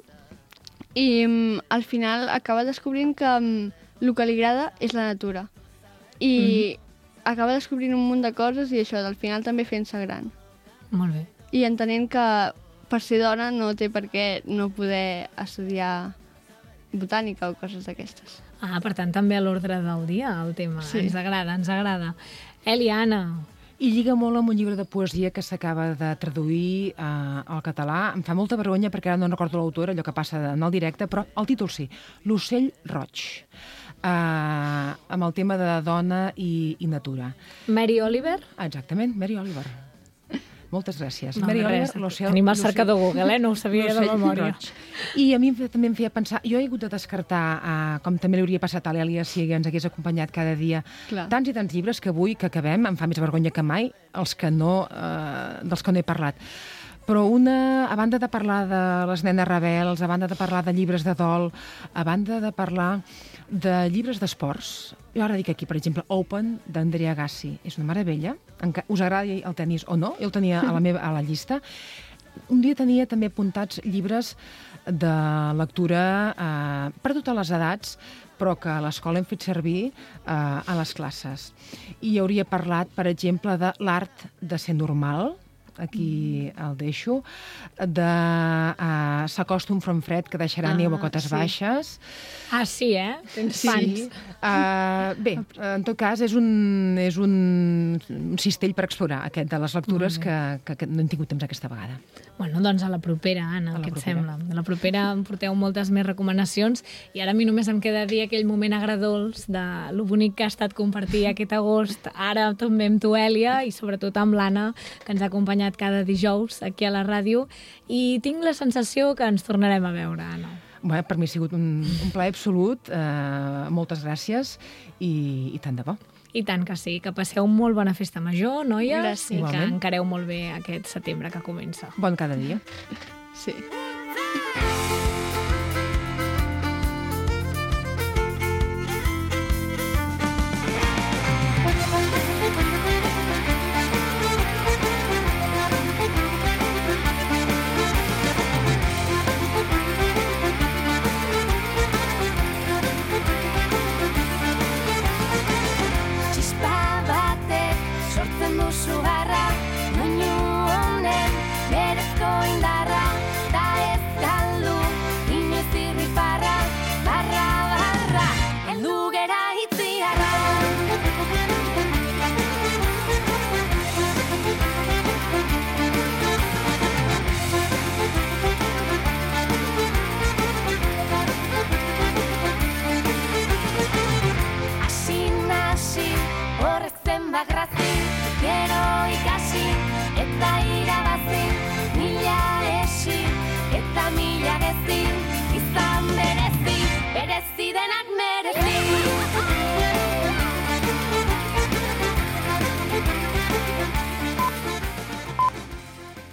I mm, al final acaba descobrint que mm, el que li agrada és la natura. I mm-hmm. acaba descobrint un munt de coses i això, al final també fent-se gran. Molt bé. I entenent que per ser dona no té per què no poder estudiar botànica o coses d'aquestes. Ah, per tant, també a l'ordre del dia el tema. Sí. Ens agrada, ens agrada. Eliana, I lliga molt amb un llibre de poesia que s'acaba de traduir eh, al català. Em fa molta vergonya perquè ara no recordo l'autor, allò que passa en el directe, però el títol sí, L'ocell roig, eh, amb el tema de dona i, i natura. Mary Oliver? Exactament, Mary Oliver. Moltes gràcies. No, Mary res, Oliver, l'ocell... tenim el l'ocell- cercador Google, eh? No ho sabia de l'ocell memòria. roig. I a mi em fe- també em feia pensar... Jo he hagut de descartar, eh, com també li hauria passat a l'Èlia si ens hagués acompanyat cada dia, Clar. tants i tants llibres que avui, que acabem, em fa més vergonya que mai, els que no, eh, dels que no he parlat. Però una, a banda de parlar de les nenes rebels, a banda de parlar de llibres de dol, a banda de parlar de llibres d'esports, jo ara dic aquí, per exemple, Open, d'Andrea Agassi. És una meravella. Us agrada el tenis o no? Jo el tenia a la meva a la llista. Un dia tenia també apuntats llibres de lectura eh, per totes les edats, però que a l'escola hem fet servir eh, a les classes. I hauria parlat, per exemple, de l'art de ser normal, aquí el deixo, de uh, S'acosta un front fred que deixarà ah, neu a cotes sí. baixes. Ah, sí, eh? Tens sí. fans. Uh, bé, en tot cas, és un, és un, un cistell per explorar, aquest de les lectures que, que, que no hem tingut temps aquesta vegada. Bueno, doncs a la propera, Anna, què et propera. sembla? A la propera em porteu moltes més recomanacions i ara a mi només em queda dir aquell moment agradols de lo bonic que ha estat compartir aquest agost, ara també amb tu, Èlia, i sobretot amb l'Anna, que ens ha acompanyat cada dijous aquí a la ràdio, i tinc la sensació que ens tornarem a veure, Anna. Bé, per mi ha sigut un, un plaer absolut, eh, moltes gràcies i, i tant de bo. I tant que sí, que passeu molt bona festa major, noies, Gràcies. i que Igualment. encareu molt bé aquest setembre que comença. Bon cada dia. Sí. Eta mila gezin, izan berezi, berezi denak me